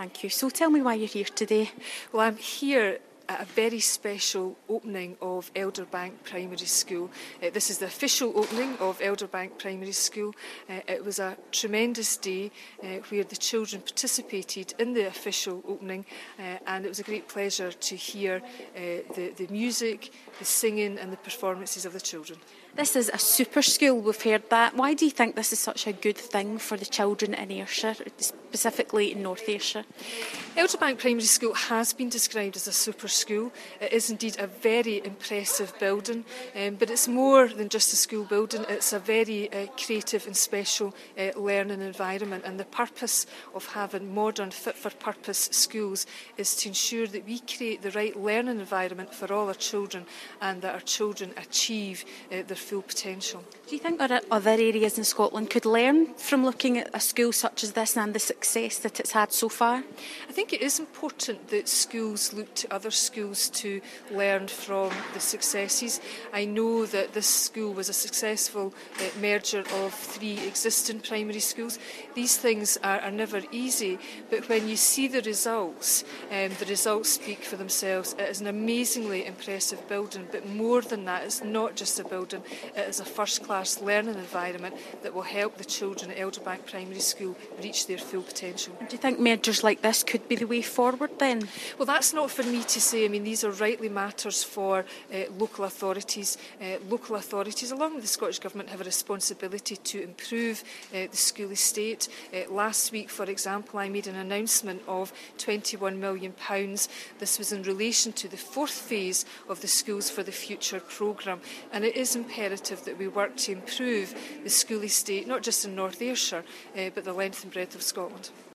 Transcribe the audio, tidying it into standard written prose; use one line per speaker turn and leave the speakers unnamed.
Thank you. So tell me why you're here today.
Well, I'm here at a very special opening of Elderbank Primary School. This is the official opening of Elderbank Primary School. It was a tremendous day where the children participated in the official opening, and it was a great pleasure to hear the music, the singing and the performances of the children.
This is a super school, we've heard that. Why do you think this is such a good thing for the children in Ayrshire, specifically in North Ayrshire?
Elderbank Primary School has been described as a super school. It is indeed a very impressive building, but it's more than just a school building. It's a very creative and special learning environment, and the purpose of having modern, fit-for-purpose schools is to ensure that we create the right learning environment for all our children and that our children achieve their full potential.
Do you think that other areas in Scotland could learn from looking at a school such as this and the success that it's had so far?
I think it is important that schools look to other schools to learn from the successes. I know that this school was a successful merger of 3 existing primary schools. These things are never easy, but when you see the results speak for themselves. It is an amazingly impressive building, but more than that, it's not just a building, it is a first-class learning environment that will help the children at Elderbank Primary School reach their full potential.
Do you think mergers like this could be the way forward then?
Well, that's not for me to say. I mean, these are rightly matters for local authorities. Local authorities, along with the Scottish Government, have a responsibility to improve the school estate. Last week, for example, I made an announcement of £21 million. This was in relation to the 4th phase of the Schools for the Future programme, and it is imperative that we work to improve the school estate, not just in North Ayrshire, but the length and breadth of Scotland.